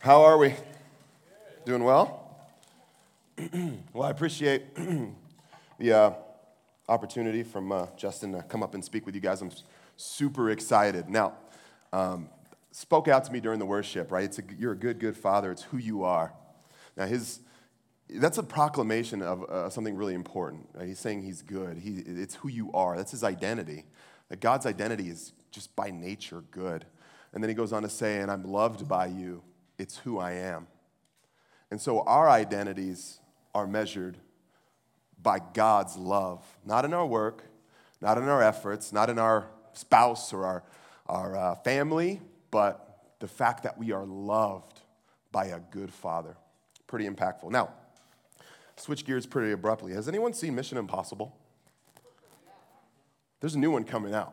How are we? Doing well? Well, I appreciate the opportunity from Justin to come up and speak with you guys. I'm super excited. Now, spoke out to me during the worship, right? You're a good father. It's who you are. Now, that's a proclamation of something really important. Right? He's saying he's good. It's who you are. That's his identity. That God's identity is just by nature good. And then he goes on to say, and I'm loved by you. It's who I am. And so our identities are measured by God's love, not in our work, not in our efforts, not in our spouse or our family, but the fact that we are loved by a good Father. Pretty impactful. Now, switch gears pretty abruptly. Has anyone seen Mission Impossible? There's a new one coming out.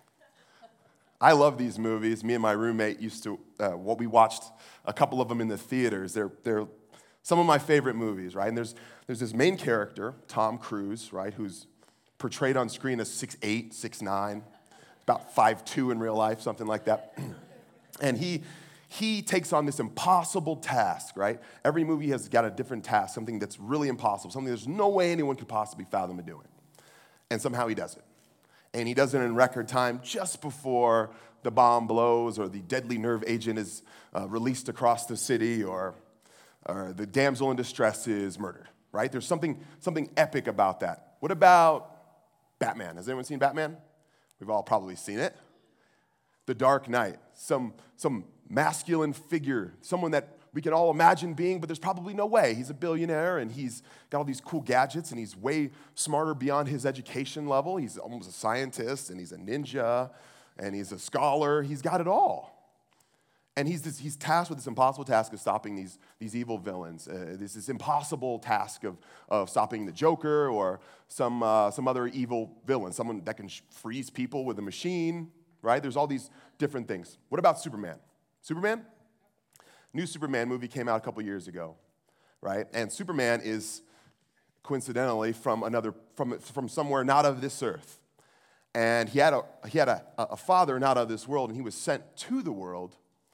I love these movies. Me and my roommate used to, we watched a couple of them in the theaters. They're some of my favorite movies, right? And there's this main character, Tom Cruise, right, who's portrayed on screen as 6'8", 6'9", about 5'2" in real life, something like that. And he takes on this impossible task, right? Every movie has got a different task, something that's really impossible, something there's no way anyone could possibly fathom doing. And somehow he does it. And he does it in record time just before the bomb blows or the deadly nerve agent is released across the city or the damsel in distress is murdered, right? There's something epic about that. What about Batman? Has anyone seen Batman? We've all probably seen it. The Dark Knight, some masculine figure, someone that we can all imagine being, but there's probably no way. He's a billionaire, and he's got all these cool gadgets, and he's way smarter beyond his education level. He's almost a scientist, and he's a ninja, and he's a scholar. He's got it all. And he's tasked with this impossible task of stopping these evil villains. This impossible task of stopping the Joker or some other evil villain, someone that can freeze people with a machine, right? There's all these different things. What about Superman? Superman? New Superman movie came out a couple years ago, right? And Superman is coincidentally from somewhere not of this earth. And he had a father not of this world, and he was sent to the world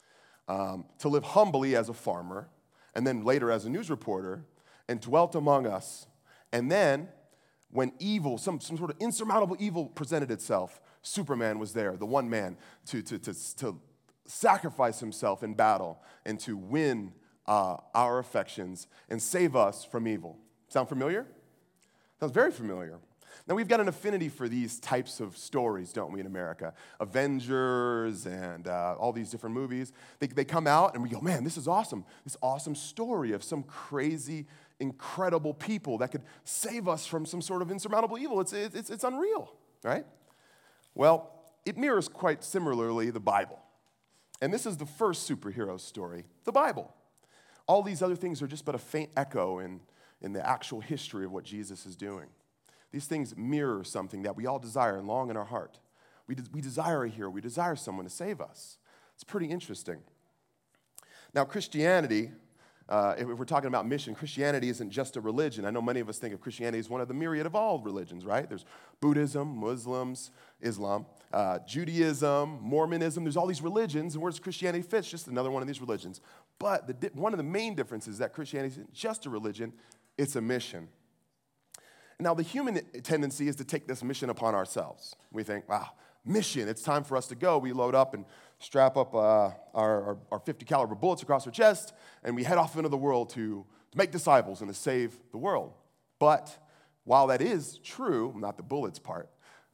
to live humbly as a farmer, and then later as a news reporter, and dwelt among us. And then when evil, some sort of insurmountable evil presented itself, Superman was there, the one man to sacrifice himself in battle and to win our affections and save us from evil. Sound familiar? Sounds very familiar. Now, we've got an affinity for these types of stories, don't we, in America? Avengers and all these different movies. They come out and we go, man, this is awesome. This awesome story of some crazy, incredible people that could save us from some sort of insurmountable evil. It's unreal, right? Well, it mirrors quite similarly the Bible. And this is the first superhero story, the Bible. All these other things are just but a faint echo in the actual history of what Jesus is doing. These things mirror something that we all desire and long in our heart. We desire a hero. We desire someone to save us. It's pretty interesting. Now, Christianity, if we're talking about mission, Christianity isn't just a religion. I know many of us think of Christianity as one of the myriad of all religions, right? There's Buddhism, Muslims, Islam, Judaism, Mormonism. There's all these religions, and where does Christianity fit? It's just another one of these religions. But one of the main differences is that Christianity isn't just a religion, it's a mission. Now, the human tendency is to take this mission upon ourselves. We think, wow, mission, it's time for us to go. We load up and strap up our 50 caliber bullets across our chest, and we head off into the world to make disciples and to save the world. But while that is true, not the bullets part,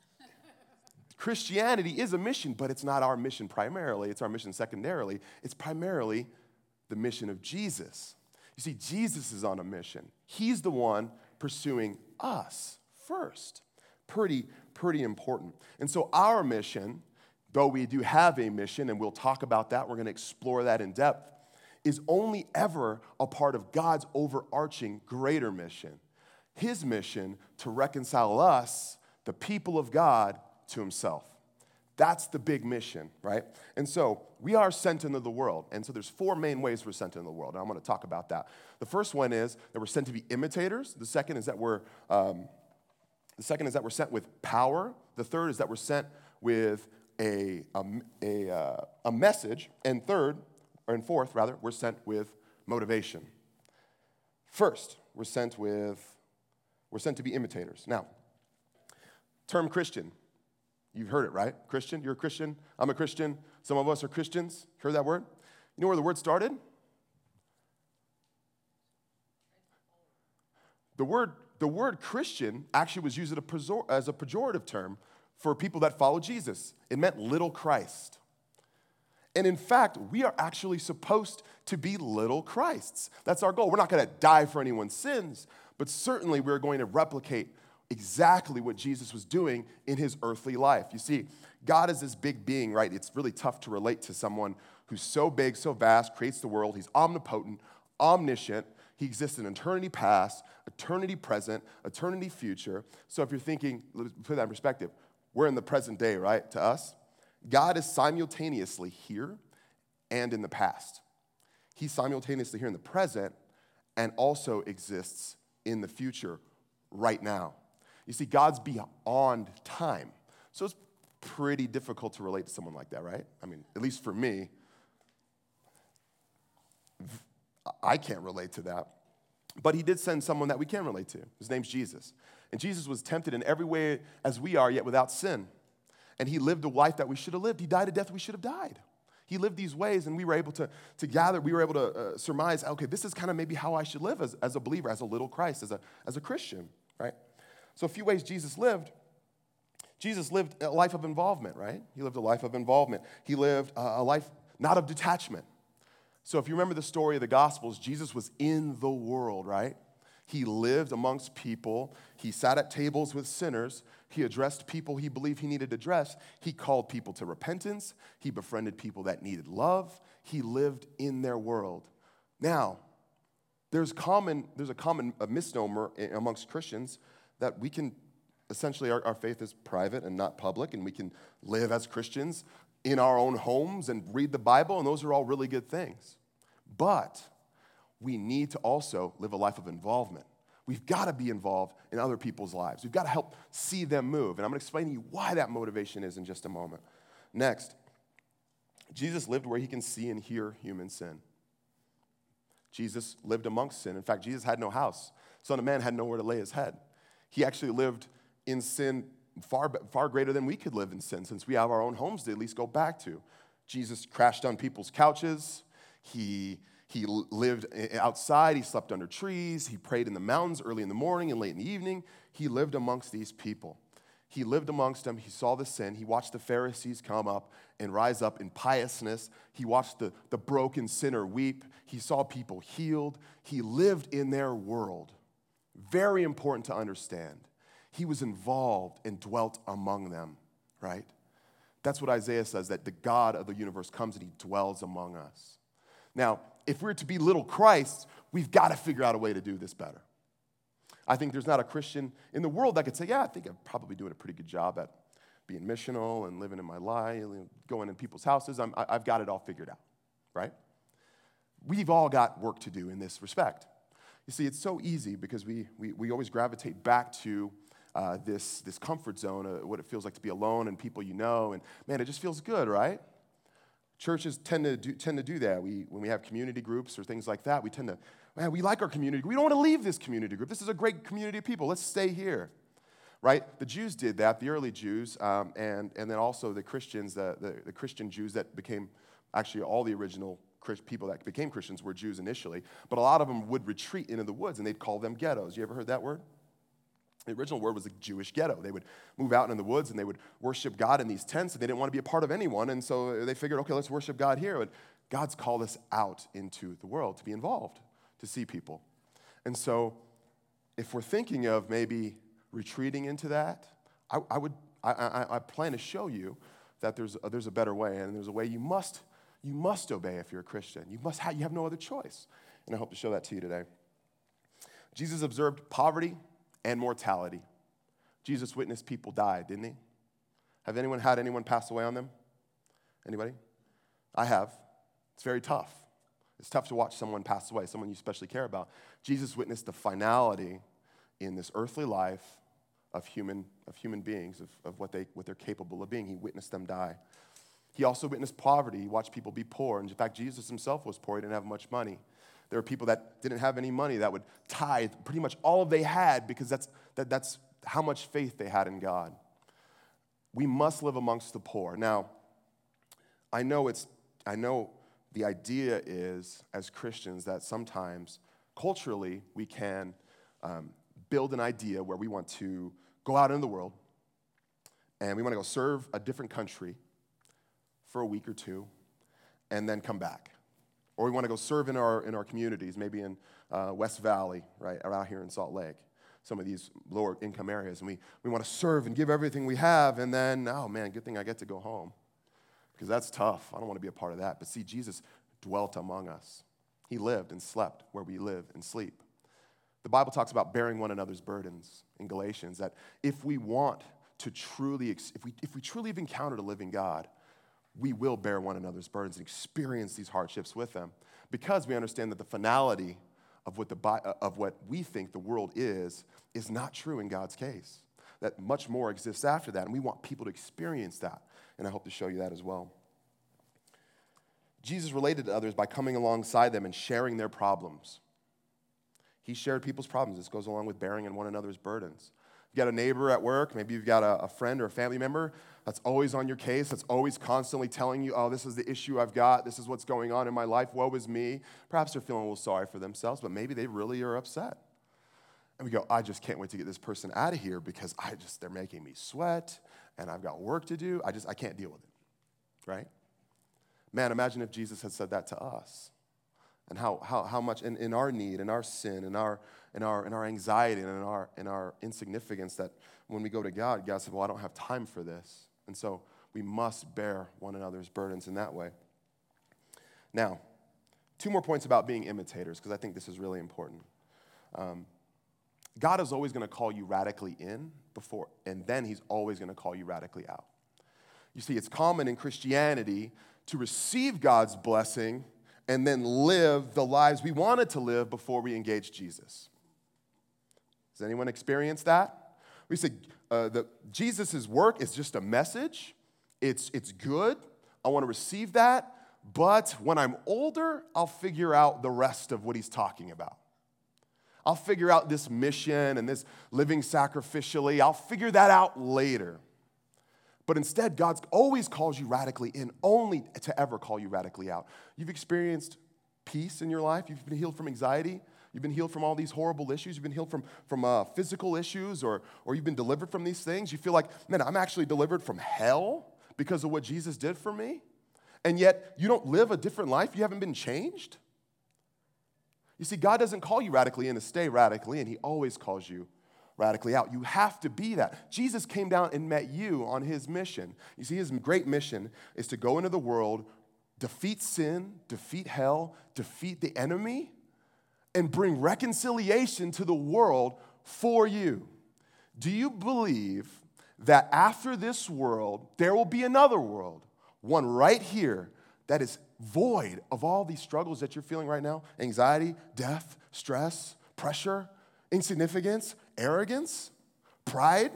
Christianity is a mission, but it's not our mission primarily. It's our mission secondarily. It's primarily the mission of Jesus. You see, Jesus is on a mission. He's the one pursuing us first. Pretty important. And so our mission, though we do have a mission, and we'll talk about that, we're going to explore that in depth, is only ever a part of God's overarching greater mission. His mission to reconcile us, the people of God, to himself. That's the big mission, right? And so we are sent into the world. And so there's four main ways we're sent into the world. And I'm going to talk about that. The first one is that we're sent to be imitators. The second is that we're sent with power. The third is that we're sent with a message. And fourth, we're sent with motivation. First, we're sent to be imitators. Now, term Christian, you've heard it, right? Christian, you're a Christian, I'm a Christian, some of us are Christians. Heard that word? You know where the word started? The word Christian actually was used as a pejorative term for people that follow Jesus. It meant little Christ. And in fact, we are actually supposed to be little Christs. That's our goal. We're not going to die for anyone's sins, but certainly we're going to replicate exactly what Jesus was doing in his earthly life. You see, God is this big being, right? It's really tough to relate to someone who's so big, so vast, creates the world. He's omnipotent, omniscient. He exists in eternity past, eternity present, eternity future. So if you're thinking, let's put that in perspective, we're in the present day, right, to us? God is simultaneously here and in the past. He's simultaneously here in the present and also exists in the future right now. You see, God's beyond time. So it's pretty difficult to relate to someone like that, right? I mean, at least for me, I can't relate to that. But he did send someone that we can relate to. His name's Jesus. And Jesus was tempted in every way as we are, yet without sin. And he lived a life that we should have lived. He died a death we should have died. He lived these ways, and we were able to gather, we were able to surmise, okay, this is kind of maybe how I should live as a believer, as a little Christ, as a Christian, right? So a few ways Jesus lived. Jesus lived a life of involvement, right? He lived a life of involvement. He lived a life not of detachment. So if you remember the story of the Gospels, Jesus was in the world, right? He lived amongst people. He sat at tables with sinners. He addressed people he believed he needed to address. He called people to repentance. He befriended people that needed love. He lived in their world. Now, there's a common misnomer amongst Christians that we can, essentially our faith is private and not public, and we can live as Christians in our own homes and read the Bible, and those are all really good things. But we need to also live a life of involvement. We've got to be involved in other people's lives. We've got to help see them move. And I'm going to explain to you why that motivation is in just a moment. Next, Jesus lived where he can see and hear human sin. Jesus lived amongst sin. In fact, Jesus had no house. Son of Man had nowhere to lay his head. He actually lived in sin far greater than we could live in sin, since we have our own homes to at least go back to. Jesus crashed on people's couches. He lived outside. He slept under trees. He prayed in the mountains early in the morning and late in the evening. He lived amongst these people. He lived amongst them. He saw the sin. He watched the Pharisees come up and rise up in piousness. He watched the broken sinner weep. He saw people healed. He lived in their world. Very important to understand. He was involved and dwelt among them, right? That's what Isaiah says, that the God of the universe comes and he dwells among us. Now, if we're to be little Christ, we've got to figure out a way to do this better. I think there's not a Christian in the world that could say, yeah, I think I'm probably doing a pretty good job at being missional and living in my life, going in people's houses. I've got it all figured out, right? We've all got work to do in this respect. You see, it's so easy because we always gravitate back to this comfort zone, what it feels like to be alone and people you know, and man, it just feels good, right? Churches tend to do that. When we have community groups or things like that, we tend to, man, we like our community. We don't want to leave this community group. This is a great community of people. Let's stay here, right? The Jews did that, the early Jews, and then also the Christians, the Christian Jews that became, actually all the original people that became Christians were Jews initially, but a lot of them would retreat into the woods, and they'd call them ghettos. You ever heard that word? The original word was a Jewish ghetto. They would move out in the woods and they would worship God in these tents, and they didn't want to be a part of anyone, and so they figured, okay, let's worship God here. And God's called us out into the world to be involved, to see people. And so if we're thinking of maybe retreating into that, I plan to show you that there's a better way, and there's a way you must obey if you're a Christian. You have no other choice. And I hope to show that to you today. Jesus observed poverty and mortality. Jesus witnessed people die, didn't he? Have anyone had anyone pass away on them? Anybody? I have. It's very tough. It's tough to watch someone pass away, someone you especially care about. Jesus witnessed the finality in this earthly life of human beings, of what they're capable of being. He witnessed them die. He also witnessed poverty. He watched people be poor. And in fact, Jesus himself was poor. He didn't have much money. There were people that didn't have any money that would tithe pretty much all they had because that's how much faith they had in God. We must live amongst the poor. Now, I know the idea is, as Christians, that sometimes culturally we can build an idea where we want to go out into the world and we want to go serve a different country for a week or two and then come back. Or we want to go serve in our communities, maybe in West Valley, right, around here in Salt Lake, some of these lower income areas. And we want to serve and give everything we have, and then, oh man, good thing I get to go home. Because that's tough. I don't want to be a part of that. But see, Jesus dwelt among us. He lived and slept where we live and sleep. The Bible talks about bearing one another's burdens in Galatians, that if we want to truly, if we truly have encountered a living God, we will bear one another's burdens and experience these hardships with them, because we understand that the finality of what we think the world is not true in God's case, that much more exists after that, and we want people to experience that, and I hope to show you that as well. Jesus related to others by coming alongside them and sharing their problems. He shared people's problems. This goes along with bearing in one another's burdens. You've got a neighbor at work, maybe you've got a friend or a family member that's always on your case, that's always constantly telling you, oh, this is the issue I've got, this is what's going on in my life, woe is me. Perhaps they're feeling a little sorry for themselves, but maybe they really are upset. And we go, I just can't wait to get this person out of here because they're making me sweat, and I've got work to do. I can't deal with it, right? Man, imagine if Jesus had said that to us. And how much in our need, in our sin, in our anxiety, and in our insignificance, that when we go to God, God said, well, I don't have time for this. And so we must bear one another's burdens in that way. Now, 2 more points about being imitators, because I think this is really important. God is always going to call you radically in before, and then he's always going to call you radically out. You see, it's common in Christianity to receive God's blessing and then live the lives we wanted to live before we engage Jesus. Has anyone experienced that? We say Jesus' work is just a message. It's good. I want to receive that. But when I'm older, I'll figure out the rest of what he's talking about. I'll figure out this mission and this living sacrificially. I'll figure that out later. But instead, God always calls you radically in, only to ever call you radically out. You've experienced peace in your life. You've been healed from anxiety. You've been healed from all these horrible issues. You've been healed from physical issues, or you've been delivered from these things. You feel like, man, I'm actually delivered from hell because of what Jesus did for me. And yet, you don't live a different life. You haven't been changed. You see, God doesn't call you radically in to stay radically in. He always calls you radically out. You have to be that. Jesus came down and met you on his mission. You see, his great mission is to go into the world, defeat sin, defeat hell, defeat the enemy, and bring reconciliation to the world for you. Do you believe that after this world, there will be another world, one right here, that is void of all these struggles that you're feeling right now? Anxiety, death, stress, pressure, insignificance, arrogance, pride,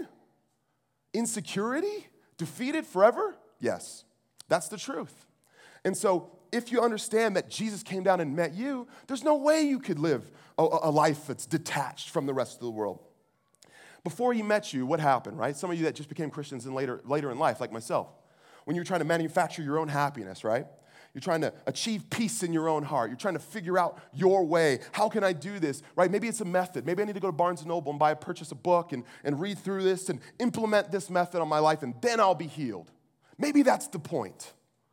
insecurity, defeated forever? Yes, that's the truth. And so if you understand that Jesus came down and met you, there's no way you could live a life that's detached from the rest of the world. Before he met you, what happened, right? Some of you that just became Christians later in life, like myself, when you're trying to manufacture your own happiness, right? You're trying to achieve peace in your own heart. You're trying to figure out your way. How can I do this, right? Maybe it's a method. Maybe I need to go to Barnes & Noble and purchase a book and read through this and implement this method on my life, and then I'll be healed. Maybe that's the point.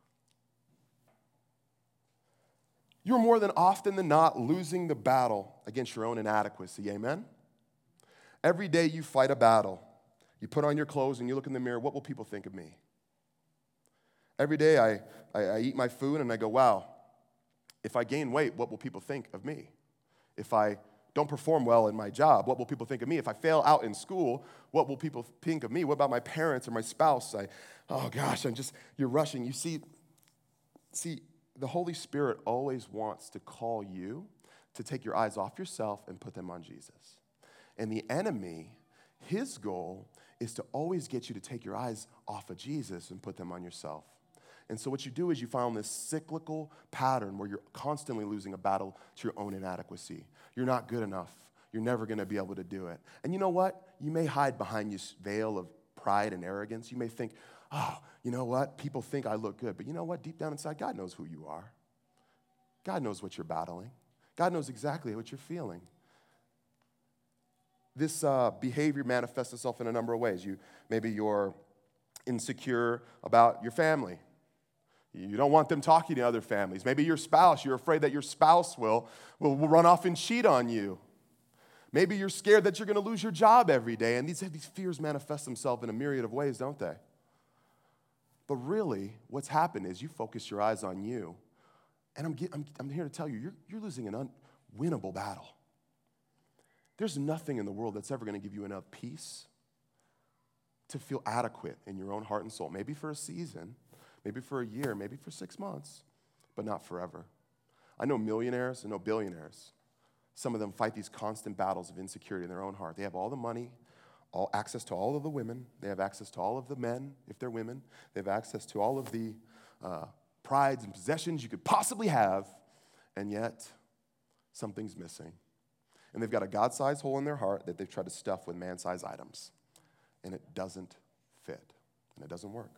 You're more than often than not losing the battle against your own inadequacy, amen? Every day you fight a battle. You put on your clothes and you look in the mirror, what will people think of me? Every day I eat my food and I go, wow, if I gain weight, what will people think of me? If I don't perform well in my job, what will people think of me? If I fail out in school, what will people think of me? What about my parents or my spouse? Oh gosh, you're rushing. You see, the Holy Spirit always wants to call you to take your eyes off yourself and put them on Jesus. And the enemy, his goal is to always get you to take your eyes off of Jesus and put them on yourself. And so what you do is you found this cyclical pattern where you're constantly losing a battle to your own inadequacy. You're not good enough. You're never going to be able to do it. And you know what? You may hide behind this veil of pride and arrogance. You may think, oh, you know what? People think I look good. But you know what? Deep down inside, God knows who you are. God knows what you're battling. God knows exactly what you're feeling. This behavior manifests itself in a number of ways. Maybe you're insecure about your family. You don't want them talking to other families. Maybe your spouse, you're afraid that your spouse will run off and cheat on you. Maybe you're scared that you're going to lose your job every day. And these fears manifest themselves in a myriad of ways, don't they? But really, what's happened is you focus your eyes on you. And I'm here to tell you, you're losing an unwinnable battle. There's nothing in the world that's ever going to give you enough peace to feel adequate in your own heart and soul. Maybe for a season, maybe for a year, maybe for 6 months, but not forever. I know millionaires, I know billionaires. Some of them fight these constant battles of insecurity in their own heart. They have all the money, all access to all of the women. They have access to all of the men, if they're women. They have access to all of the prides and possessions you could possibly have, and yet something's missing. And they've got a God-sized hole in their heart that they've tried to stuff with man-sized items. And it doesn't fit, and it doesn't work.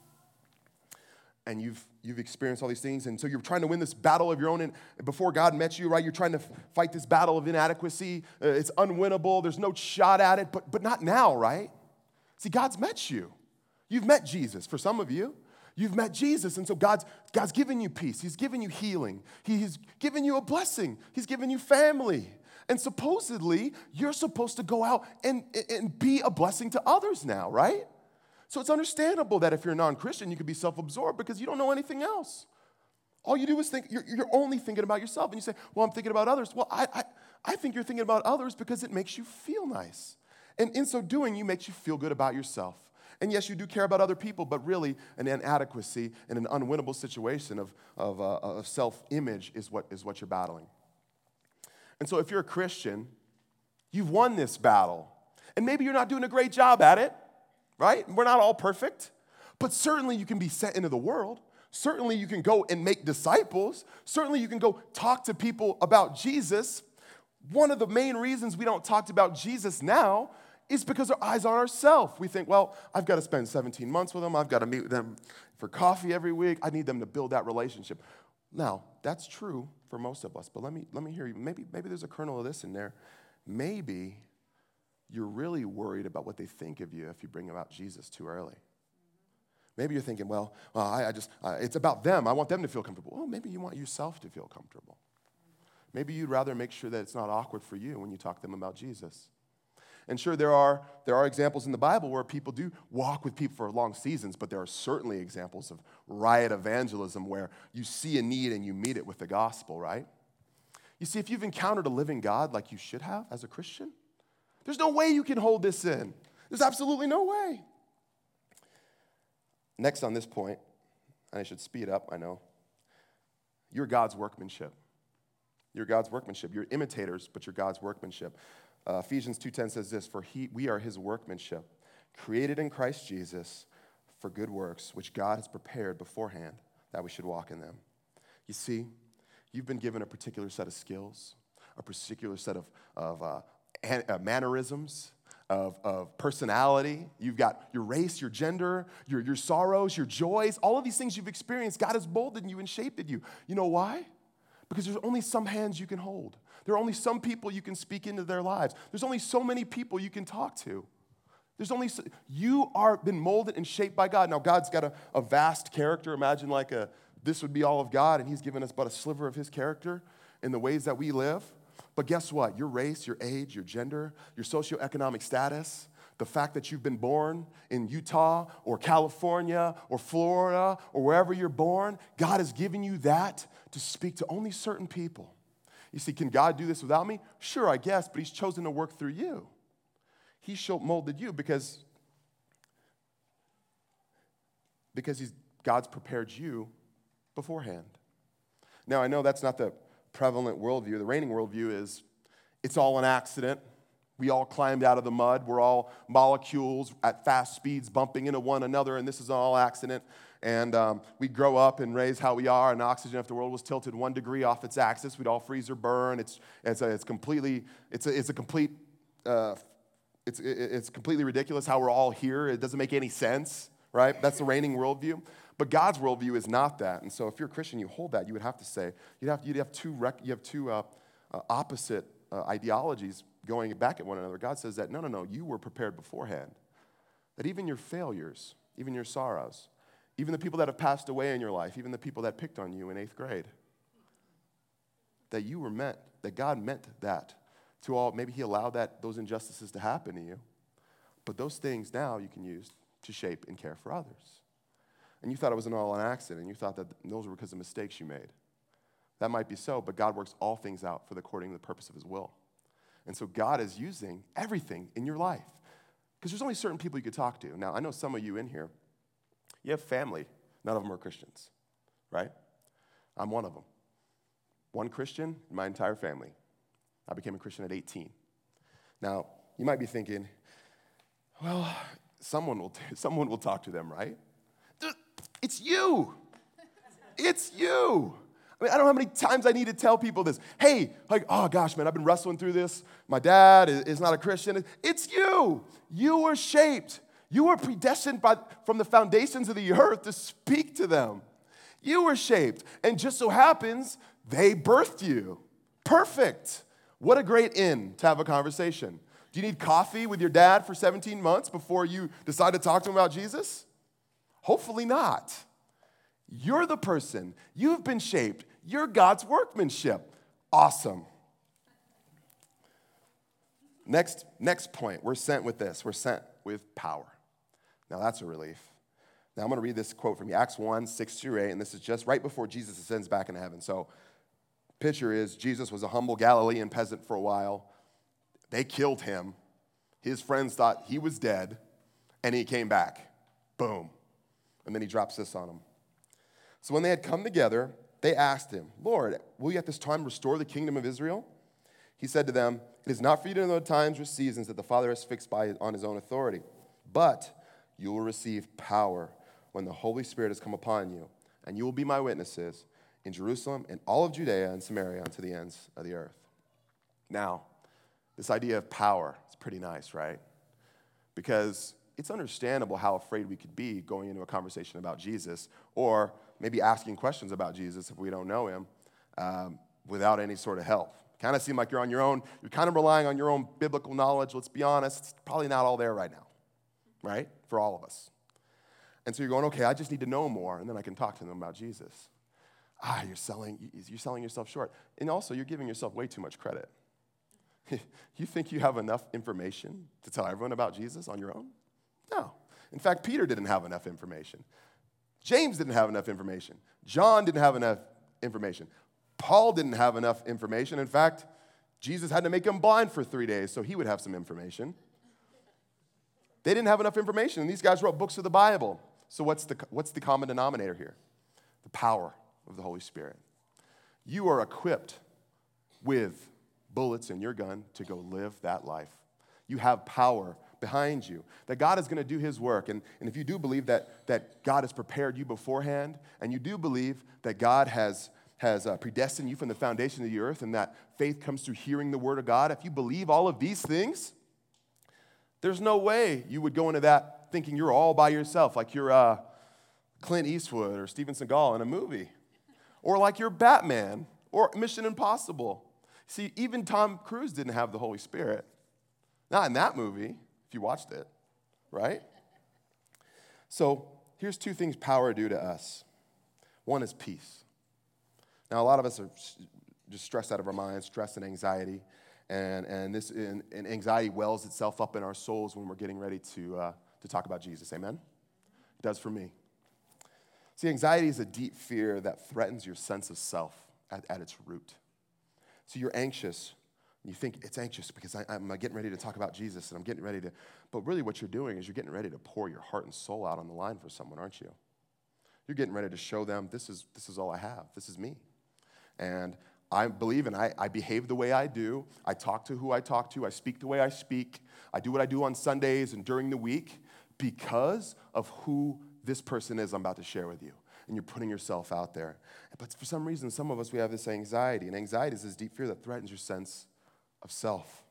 And you've experienced all these things, and so you're trying to win this battle of your own, and before God met you, right? You're trying to fight this battle of inadequacy. It's unwinnable. There's no shot at it, but not now, right? See, God's met you. You've met Jesus. For some of you, you've met Jesus, and so God's given you peace. He's given you healing. He's given you a blessing. He's given you family. And supposedly, you're supposed to go out and be a blessing to others now, right? So it's understandable that if you're a non-Christian, you could be self-absorbed because you don't know anything else. All you do is think, you're only thinking about yourself. And you say, well, I'm thinking about others. Well, I think you're thinking about others because it makes you feel nice. And in so doing, you makes you feel good about yourself. And yes, you do care about other people, but really an inadequacy and an unwinnable situation of self-image is what you're battling. And so if you're a Christian, you've won this battle. And maybe you're not doing a great job at it, right? We're not all perfect. But certainly you can be sent into the world. Certainly you can go and make disciples. Certainly you can go talk to people about Jesus. One of the main reasons we don't talk about Jesus now is because our eyes on ourselves. We think, well, I've got to spend 17 months with them. I've got to meet with them for coffee every week. I need them to build that relationship. Now, that's true for most of us, but let me hear you. Maybe there's a kernel of this in there. Maybe you're really worried about what they think of you if you bring about Jesus too early. Maybe you're thinking, well, it's about them. I want them to feel comfortable. Well, maybe you want yourself to feel comfortable. Maybe you'd rather make sure that it's not awkward for you when you talk to them about Jesus. And sure, there are examples in the Bible where people do walk with people for long seasons, but there are certainly examples of riot evangelism where you see a need and you meet it with the gospel, right? You see, if you've encountered a living God like you should have as a Christian, there's no way you can hold this in. There's absolutely no way. Next on this point, and I should speed up, I know, you're God's workmanship. You're God's workmanship. You're imitators, but you're God's workmanship. Ephesians 2:10 says this, for we are his workmanship, created in Christ Jesus for good works, which God has prepared beforehand that we should walk in them. You see, you've been given a particular set of skills, a particular set of mannerisms, of personality. You've got your race, your gender, your sorrows, your joys, all of these things you've experienced. God has molded you and shaped you. You know why? Because there's only some hands you can hold. There are only some people you can speak into their lives. There's only so many people you can talk to. You are been molded and shaped by God. Now, God's got a vast character. Imagine this would be all of God, and he's given us but a sliver of his character in the ways that we live. But guess what? Your race, your age, your gender, your socioeconomic status, the fact that you've been born in Utah or California or Florida or wherever you're born, God has given you that to speak to only certain people. You see, can God do this without me? Sure, I guess, but he's chosen to work through you. He molded you because God's prepared you beforehand. Now, I know that's not the prevalent worldview. The reigning worldview is it's all an accident. We all climbed out of the mud. We're all molecules at fast speeds bumping into one another, and this is all accident. And we grow up and raise how we are, and oxygen, if the world was tilted 1 degree off its axis, we'd all freeze or burn. It's completely ridiculous how we're all here. It doesn't make any sense, right? That's the reigning worldview. But God's worldview is not that. And so if you're a Christian, you hold that. You would have to say, you have two opposite ideologies going back at one another. God says that, no, you were prepared beforehand. That even your failures, even your sorrows, even the people that have passed away in your life, even the people that picked on you in 8th grade, that God meant that to all. Maybe he allowed those injustices to happen to you. But those things now you can use to shape and care for others. And you thought it was all an accident. You thought that those were because of mistakes you made. That might be so, but God works all things out for the according to the purpose of his will. And so God is using everything in your life. Because there's only certain people you could talk to. Now, I know some of you in here, you have family. None of them are Christians, right? I'm one of them. One Christian in my entire family. I became a Christian at 18. Now, you might be thinking, well, someone will talk to them, right? It's you. It's you. I mean, I don't know how many times I need to tell people this. Hey, oh gosh, man, I've been wrestling through this. My dad is not a Christian. It's you. You were shaped. You were predestined from the foundations of the earth to speak to them. You were shaped. And just so happens, they birthed you. Perfect. What a great end to have a conversation. Do you need coffee with your dad for 17 months before you decide to talk to him about Jesus? Hopefully not. You're the person. You've been shaped. You're God's workmanship. Awesome. Next point. We're sent with this. We're sent with power. Now that's a relief. Now I'm going to read this quote from you, Acts 1, 6-8, and this is just right before Jesus ascends back into heaven. So picture is Jesus was a humble Galilean peasant for a while. They killed him. His friends thought he was dead, and he came back. Boom. And then he drops this on them. So when they had come together, they asked him, Lord, will you at this time restore the kingdom of Israel? He said to them, it is not for you to know the times or seasons that the Father has fixed on his own authority, but you will receive power when the Holy Spirit has come upon you, and you will be my witnesses in Jerusalem and all of Judea and Samaria unto the ends of the earth. Now, this idea of power is pretty nice, right? Because it's understandable how afraid we could be going into a conversation about Jesus, or maybe asking questions about Jesus if we don't know him without any sort of help. Kind of seem like you're on your own. You're kind of relying on your own biblical knowledge. Let's be honest, it's probably not all there right now, right? For all of us. And so you're going, okay, I just need to know more, and then I can talk to them about Jesus. You're selling yourself short. And also, you're giving yourself way too much credit. You think you have enough information to tell everyone about Jesus on your own? No. In fact, Peter didn't have enough information. James didn't have enough information. John didn't have enough information. Paul didn't have enough information. In fact, Jesus had to make him blind for 3 days so he would have some information. They didn't have enough information, and these guys wrote books of the Bible. So what's the common denominator here? The power of the Holy Spirit. You are equipped with bullets in your gun to go live that life. You have power behind you, that God is going to do his work. And if you do believe that God has prepared you beforehand, and you do believe that God has predestined you from the foundation of the earth, and that faith comes through hearing the word of God, if you believe all of these things, there's no way you would go into that thinking you're all by yourself, like you're Clint Eastwood or Steven Seagal in a movie, or like you're Batman or Mission Impossible. See, even Tom Cruise didn't have the Holy Spirit. Not in that movie, if you watched it, right? So here's 2 things power do to us. One is peace. Now, a lot of us are just stressed out of our minds, stress and anxiety, and anxiety wells itself up in our souls when we're getting ready to talk about Jesus. Amen? It does for me. See, anxiety is a deep fear that threatens your sense of self at its root. So you're anxious. You think it's anxious because I'm getting ready to talk about Jesus, and I'm getting ready to, but really what you're doing is you're getting ready to pour your heart and soul out on the line for someone, aren't you? You're getting ready to show them, this is all I have. This is me. And I believe and I behave the way I do. I talk to who I talk to. I speak the way I speak. I do what I do on Sundays and during the week because of who this person is I'm about to share with you. And you're putting yourself out there. But for some reason, some of us, we have this anxiety. And anxiety is this deep fear that threatens your sense of self.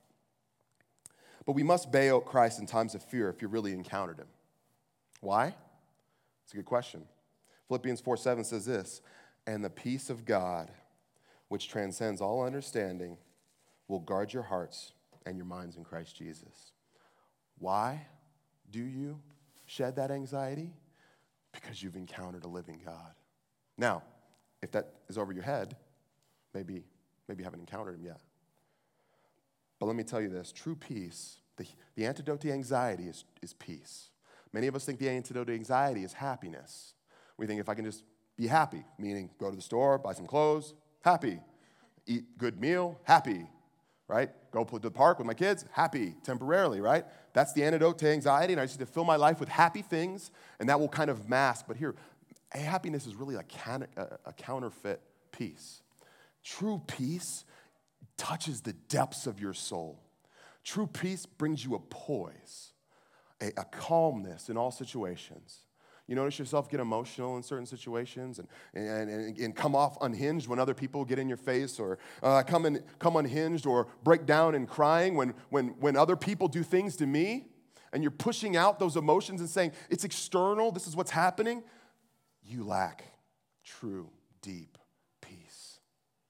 But we must bail out Christ in times of fear if you really encountered him. Why? It's a good question. Philippians 4:7 says this, and the peace of God, which transcends all understanding, will guard your hearts and your minds in Christ Jesus. Why do you shed that anxiety? Because you've encountered a living God. Now, if that is over your head, maybe you haven't encountered him yet. But let me tell you this, true peace, the antidote to anxiety is peace. Many of us think the antidote to anxiety is happiness. We think if I can just be happy, meaning go to the store, buy some clothes, happy. Eat good meal, happy, right? Go to the park with my kids, happy, temporarily, right? That's the antidote to anxiety, and I just need to fill my life with happy things, and that will kind of mask. But here, happiness is really a counterfeit peace. True peace touches the depths of your soul. True peace brings you a poise, a calmness in all situations. You notice yourself get emotional in certain situations and come off unhinged when other people get in your face, or come unhinged or break down in crying when other people do things to me, and you're pushing out those emotions and saying, it's external, this is what's happening. You lack true, deep peace.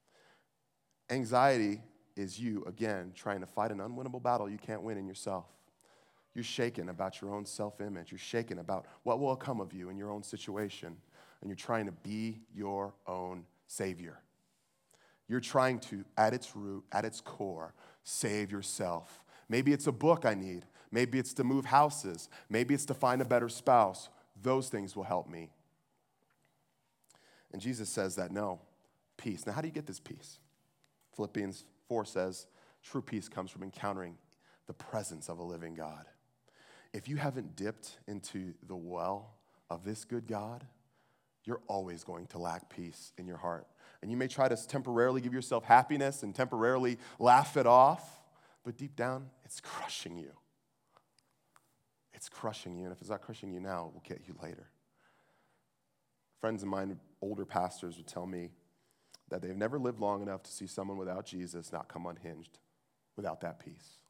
Anxiety is you, again, trying to fight an unwinnable battle you can't win in yourself. You're shaken about your own self-image. You're shaken about what will come of you in your own situation. And you're trying to be your own savior. You're trying to, at its root, at its core, save yourself. Maybe it's a book I need. Maybe it's to move houses. Maybe it's to find a better spouse. Those things will help me. And Jesus says that, no, peace. Now, how do you get this peace? Philippians 4 says, true peace comes from encountering the presence of a living God. If you haven't dipped into the well of this good God, you're always going to lack peace in your heart. And you may try to temporarily give yourself happiness and temporarily laugh it off, but deep down, it's crushing you. It's crushing you, and if it's not crushing you now, it will get you later. Friends of mine, older pastors, would tell me that they've never lived long enough to see someone without Jesus not come unhinged without that peace.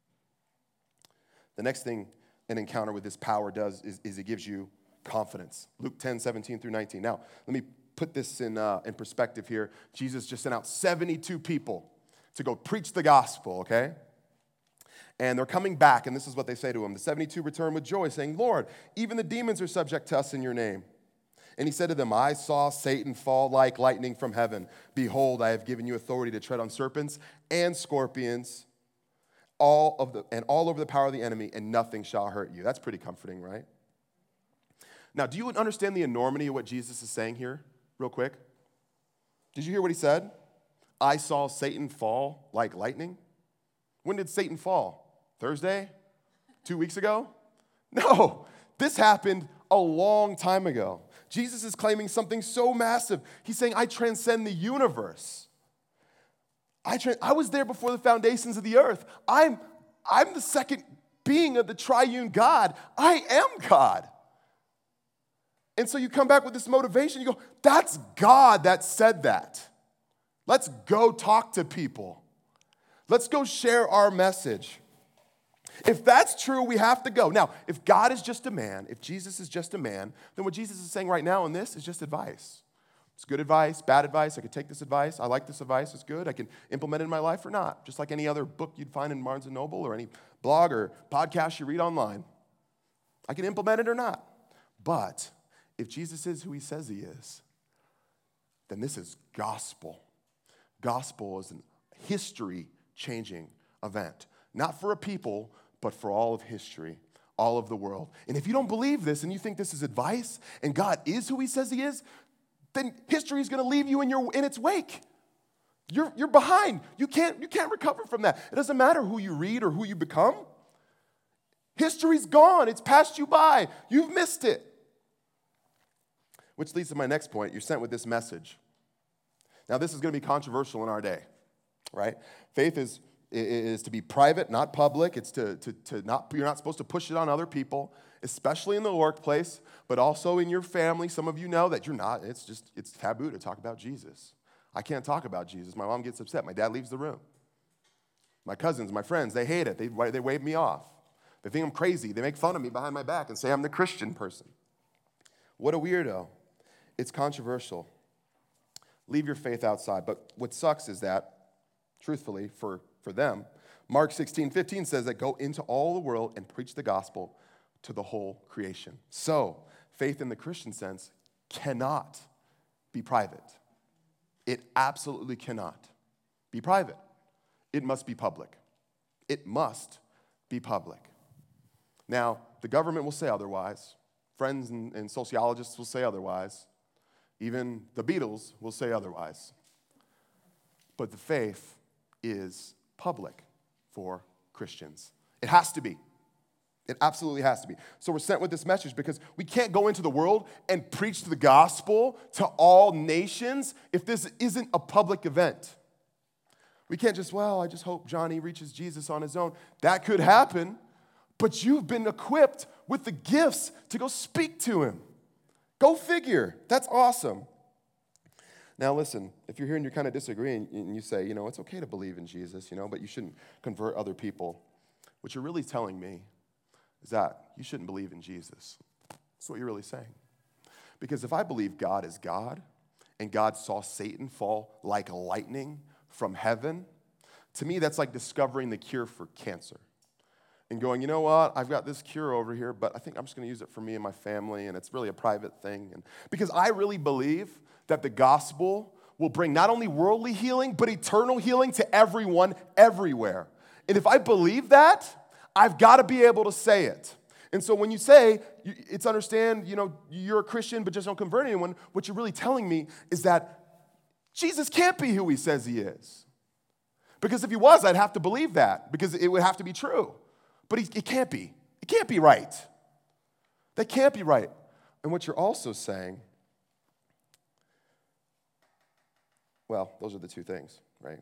The next thing an encounter with this power does is it gives you confidence. Luke 10:17-19. Now, let me put this in perspective here. Jesus just sent out 72 people to go preach the gospel, okay? And they're coming back, and this is what they say to him. The 72 return with joy, saying, Lord, even the demons are subject to us in your name. And he said to them, I saw Satan fall like lightning from heaven. Behold, I have given you authority to tread on serpents and scorpions, all over the power of the enemy, and nothing shall hurt you. That's pretty comforting, right? Now, do you understand the enormity of what Jesus is saying here, real quick? Did you hear what he said? I saw Satan fall like lightning. When did Satan fall? Thursday? 2 weeks ago? No, this happened a long time ago. Jesus is claiming something so massive. He's saying, I transcend the universe. I was there before the foundations of the earth. I'm the second being of the triune God. I am God. And so you come back with this motivation. You go, that's God that said that. Let's go talk to people. Let's go share our message. If that's true, we have to go. Now, if God is just a man, if Jesus is just a man, then what Jesus is saying right now in this is just advice. It's good advice, bad advice. I could take this advice. I like this advice. It's good. I can implement it in my life or not, just like any other book you'd find in Barnes & Noble or any blog or podcast you read online. I can implement it or not. But if Jesus is who he says he is, then this is gospel. Gospel is a history-changing event, not for a people, but for all of history, all of the world. And if you don't believe this and you think this is advice and God is who he says he is, then history is going to leave you in its wake. You're behind. You can't recover from that. It doesn't matter who you read or who you become. History's gone. It's passed you by. You've missed it. Which leads to my next point. You're sent with this message. Now, this is going to be controversial in our day, right? Faith is to be private, not public. It's to not, you're not supposed to push it on other people, especially in the workplace, but also in your family. Some of you know that you're not. It's taboo to talk about Jesus. I can't talk about Jesus. My mom gets upset. My dad leaves the room. My cousins, my friends, they hate it. They wave me off. They think I'm crazy. They make fun of me behind my back and say I'm the Christian person. What a weirdo. It's controversial. Leave your faith outside. But what sucks is that, truthfully, for them, Mark 16:15 says that go into all the world and preach the gospel to the whole creation. So, faith in the Christian sense cannot be private. It absolutely cannot be private. It must be public. It must be public. Now, the government will say otherwise. Friends and sociologists will say otherwise. Even the Beatles will say otherwise. But the faith is public for Christians. It has to be. It absolutely has to be. So we're sent with this message because we can't go into the world and preach the gospel to all nations if this isn't a public event. We can't just, I just hope Johnny reaches Jesus on his own. That could happen, but you've been equipped with the gifts to go speak to him. Go figure. That's awesome. Now listen, if you're here and you're kind of disagreeing and you say, it's okay to believe in Jesus, but you shouldn't convert other people, what you're really telling me is that you shouldn't believe in Jesus. That's what you're really saying. Because if I believe God is God and God saw Satan fall like lightning from heaven, to me that's like discovering the cure for cancer. And going, you know what, I've got this cure over here, but I think I'm just going to use it for me and my family, and it's really a private thing. And because I really believe that the gospel will bring not only worldly healing, but eternal healing to everyone, everywhere. And if I believe that, I've got to be able to say it. And so when you say, it's understand, you're a Christian, but just don't convert anyone, what you're really telling me is that Jesus can't be who he says he is. Because if he was, I'd have to believe that, because it would have to be true. But it can't be. It can't be right. That can't be right. And what you're also saying, those are the two things, right?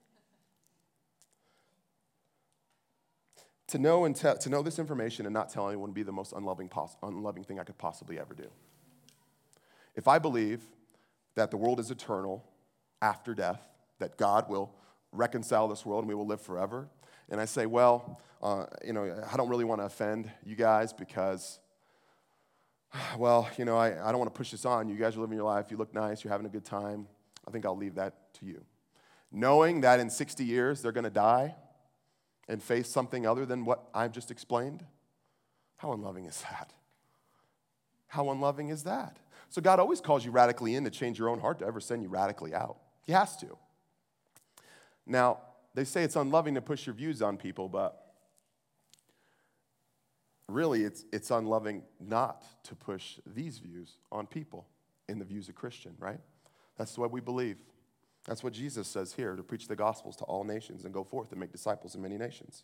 To know this information and not tell anyone would be the most unloving thing I could possibly ever do. If I believe that the world is eternal after death, that God will reconcile this world and we will live forever, and I say, I don't really want to offend you guys because, I don't want to push this on. You guys are living your life. You look nice. You're having a good time. I think I'll leave that to you. Knowing that in 60 years they're going to die and face something other than what I've just explained, how unloving is that? How unloving is that? So God always calls you radically in to change your own heart to ever send you radically out. He has to. Now, they say it's unloving to push your views on people, but really it's unloving not to push these views on people in the views of Christian, right? That's what we believe. That's what Jesus says here, to preach the gospels to all nations and go forth and make disciples in many nations.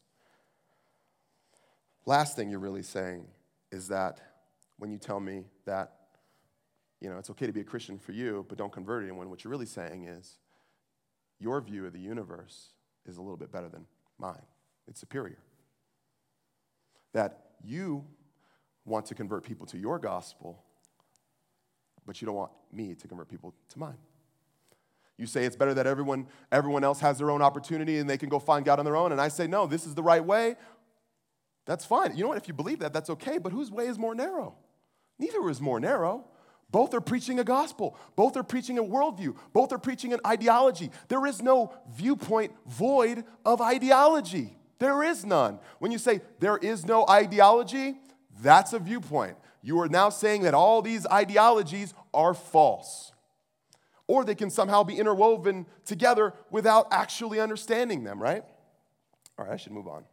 Last thing you're really saying is that when you tell me that, it's okay to be a Christian for you, but don't convert anyone, what you're really saying is your view of the universe is a little bit better than mine. It's superior. That you want to convert people to your gospel, but you don't want me to convert people to mine. You say it's better that everyone else has their own opportunity and they can go find God on their own, and I say, no, this is the right way. That's fine. You know what? If you believe that, that's okay, but whose way is more narrow? Neither is more narrow. Both are preaching a gospel. Both are preaching a worldview. Both are preaching an ideology. There is no viewpoint void of ideology. There is none. When you say there is no ideology, that's a viewpoint. You are now saying that all these ideologies are false. Or they can somehow be interwoven together without actually understanding them, right? All right, I should move on.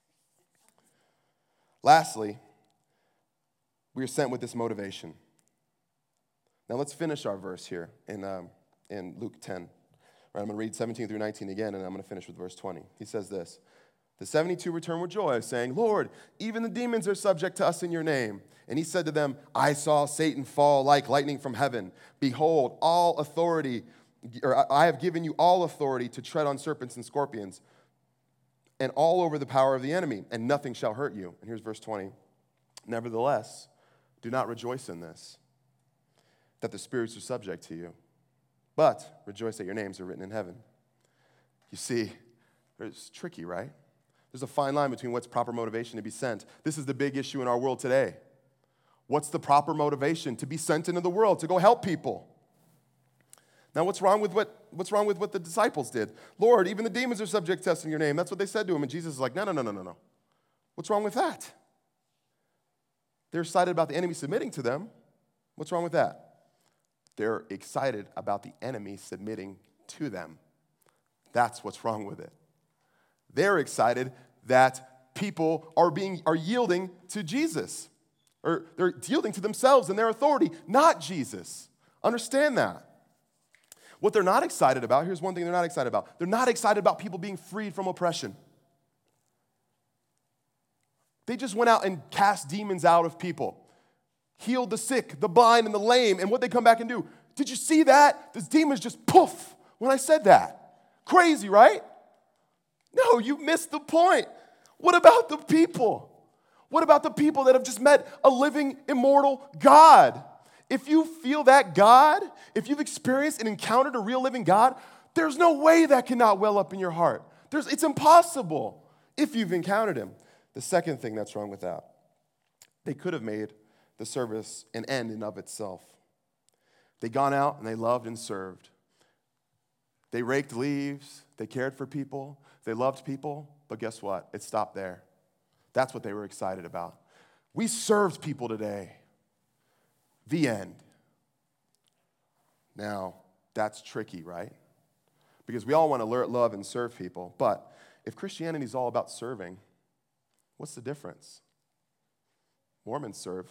Lastly, we are sent with this motivation. Now let's finish our verse here in Luke 10. Right, I'm going to read 17 through 19 again, and I'm going to finish with verse 20. He says this, "The 72 returned with joy, saying, 'Lord, even the demons are subject to us in your name.' And he said to them, 'I saw Satan fall like lightning from heaven. Behold, all authority or I have given you all authority to tread on serpents and scorpions and all over the power of the enemy, and nothing shall hurt you. And here's verse 20. Nevertheless, do not rejoice in this, that the spirits are subject to you, but rejoice that your names are written in heaven. You see, it's tricky, right? There's a fine line between what's proper motivation to be sent. This is the big issue in our world today. What's the proper motivation to be sent into the world, to go help people? Now, what's wrong with what the disciples did? Lord, even the demons are subject to us in your name. That's what they said to him. And Jesus is like, no. What's wrong with that? They're excited about the enemy submitting to them. What's wrong with that? They're excited about the enemy submitting to them. That's what's wrong with it. They're excited that people are yielding to Jesus. Or they're yielding to themselves and their authority, not Jesus. Understand that. What they're not excited about, here's one thing they're not excited about. They're not excited about people being freed from oppression. They just went out and cast demons out of people, healed the sick, the blind, and the lame, and what they come back and do. Did you see that? Those demons just poof when I said that. Crazy, right? No, you missed the point. What about the people? What about the people that have just met a living, immortal God? If you feel that God, if you've experienced and encountered a real living God, there's no way that cannot well up in your heart. It's impossible if you've encountered him. The second thing that's wrong with that, they could have made the service an end in of itself. They gone out and they loved and served. They raked leaves, they cared for people, they loved people, but guess what? It stopped there. That's what they were excited about. We served people today. The end. Now, that's tricky, right? Because we all want to love and serve people, but if Christianity is all about serving, what's the difference? Mormons serve.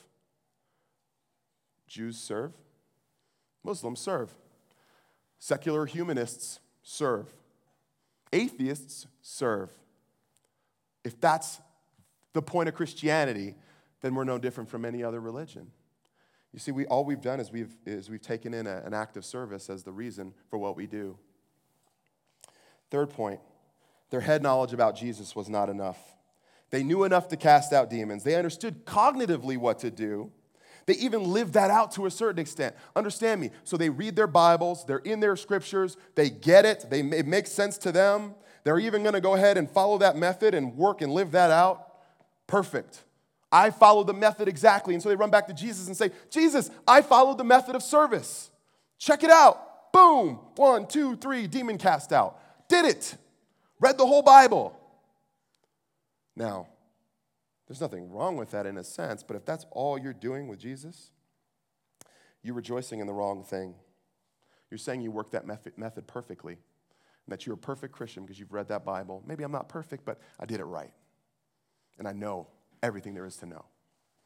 Jews serve. Muslims serve. Secular humanists serve. Atheists serve. If that's the point of Christianity, then we're no different from any other religion. You see, all we've done is we've taken in an act of service as the reason for what we do. Third point, their head knowledge about Jesus was not enough. They knew enough to cast out demons. They understood cognitively what to do. They even lived that out to a certain extent. Understand me. So they read their Bibles. They're in their scriptures. They get it. It makes sense to them. They're even going to go ahead and follow that method and work and live that out. Perfect. I followed the method exactly. And so they run back to Jesus and say, Jesus, I followed the method of service. Check it out. Boom. 1, 2, 3, demon cast out. Did it. Read the whole Bible. Now, there's nothing wrong with that in a sense, but if that's all you're doing with Jesus, you're rejoicing in the wrong thing. You're saying you work that method perfectly, and that you're a perfect Christian because you've read that Bible. Maybe I'm not perfect, but I did it right. And I know everything there is to know.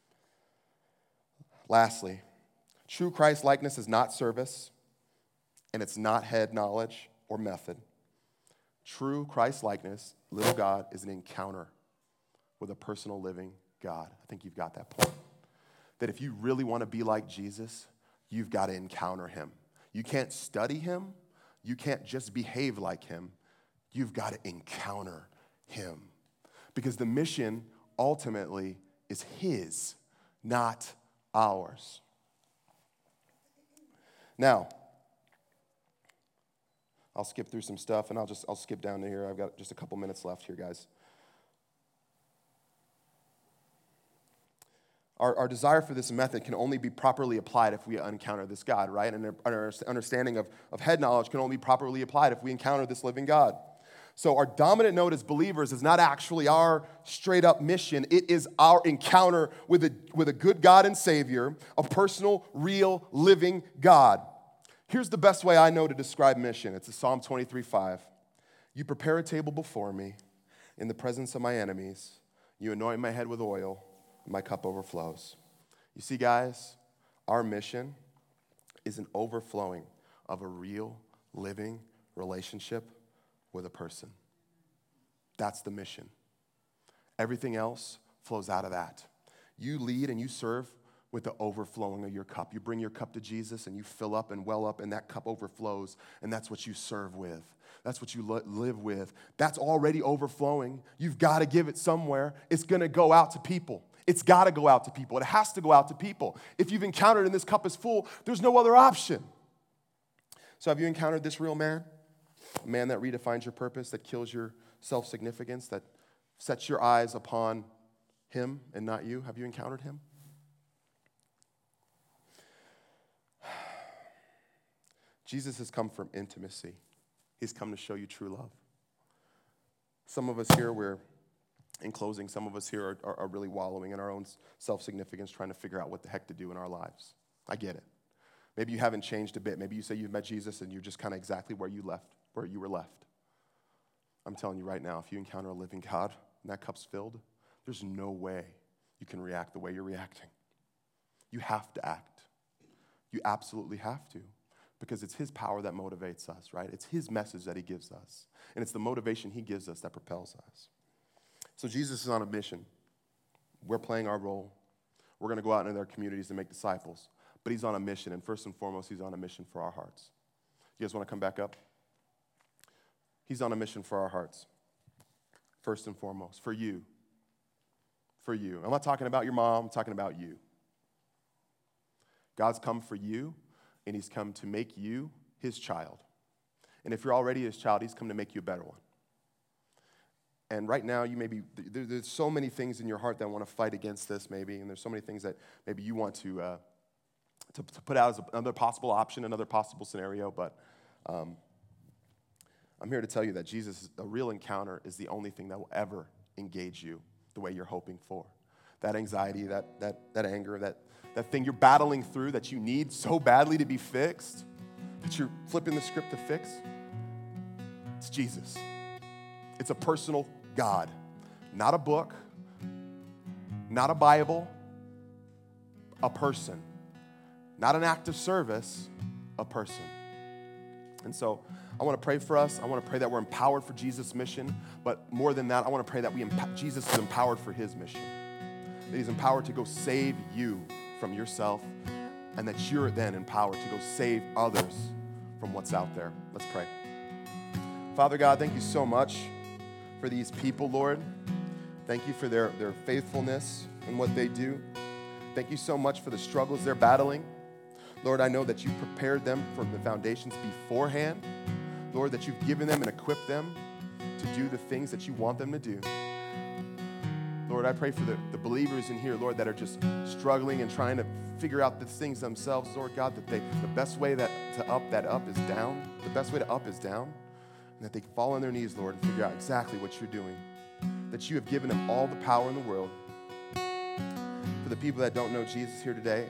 Lastly, true Christ-likeness is not service, and it's not head knowledge or method. True Christ-likeness, little God, is an encounter with a personal living God. I think you've got that point. That if you really want to be like Jesus, you've got to encounter him. You can't study him. You can't just behave like him. You've got to encounter him. Because the mission ultimately is his, not ours. Now, I'll skip through some stuff and I'll skip down to here. I've got just a couple minutes left here, guys. Our desire for this method can only be properly applied if we encounter this God, right? And our understanding of head knowledge can only be properly applied if we encounter this living God. So our dominant note as believers is not actually our straight-up mission. It is our encounter with a good God and Savior, a personal, real, living God. Here's the best way I know to describe mission. It's Psalm 23:5. You prepare a table before me in the presence of my enemies. You anoint my head with oil. My cup overflows. You see, guys, our mission is an overflowing of a real, living relationship with a person. That's the mission. Everything else flows out of that. You lead and you serve with the overflowing of your cup. You bring your cup to Jesus and you fill up and well up, and that cup overflows, and that's what you serve with. That's what you live with. That's already overflowing. You've got to give it somewhere. It's going to go out to people. It's got to go out to people. It has to go out to people. If you've encountered and this cup is full, there's no other option. So have you encountered this real man? A man that redefines your purpose, that kills your self-significance, that sets your eyes upon him and not you? Have you encountered him? Jesus has come from intimacy. He's come to show you true love. Some of us here, in closing, some of us here are really wallowing in our own self-significance, trying to figure out what the heck to do in our lives. I get it. Maybe you haven't changed a bit. Maybe you say you've met Jesus and you're just kind of exactly where you were left. I'm telling you right now, if you encounter a living God and that cup's filled, there's no way you can react the way you're reacting. You have to act. You absolutely have to. Because it's his power that motivates us, right? It's his message that he gives us. And it's the motivation he gives us that propels us. So Jesus is on a mission. We're playing our role. We're going to go out into their communities and make disciples. But he's on a mission, and first and foremost, he's on a mission for our hearts. You guys want to come back up? He's on a mission for our hearts. First and foremost, for you. For you. I'm not talking about your mom, I'm talking about you. God's come for you. And he's come to make you his child. And if you're already his child, he's come to make you a better one. And right now, you may be, there's so many things in your heart that want to fight against this maybe, and there's so many things that maybe you want to put out as another possible option, another possible scenario, but I'm here to tell you that Jesus, a real encounter, is the only thing that will ever engage you the way you're hoping for. That anxiety, that anger, that thing you're battling through that you need so badly to be fixed, that you're flipping the script to fix, it's Jesus. It's a personal God, not a book, not a Bible, a person. Not an act of service, a person. And so I want to pray for us. I want to pray that we're empowered for Jesus' mission, but more than that, I want to pray that Jesus is empowered for his mission, that he's empowered to go save you from yourself, and that you're then empowered to go save others from what's out there. Let's pray. Father God, thank you so much for these people, Lord. Thank you for their faithfulness in what they do. Thank you so much for the struggles they're battling. Lord, I know that you prepared them from the foundations beforehand. Lord, that you've given them and equipped them to do the things that you want them to do. Lord, I pray for the believers in here, Lord, that are just struggling and trying to figure out these things themselves, Lord God, that the best way to up is down. The best way to up is down. And that they can fall on their knees, Lord, and figure out exactly what you're doing. That you have given them all the power in the world. For the people that don't know Jesus here today,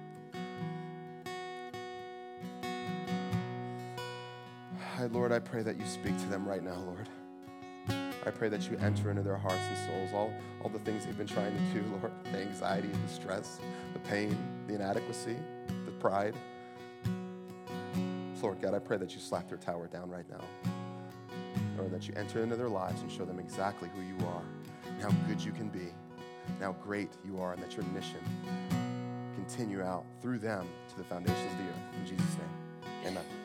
Lord, I pray that you speak to them right now, Lord. I pray that you enter into their hearts and souls, all the things they've been trying to do, Lord, the anxiety, the stress, the pain, the inadequacy, the pride. Lord God, I pray that you slap their tower down right now. Lord, that you enter into their lives and show them exactly who you are, and how good you can be, and how great you are, and that your mission continue out through them to the foundations of the earth. In Jesus' name, amen.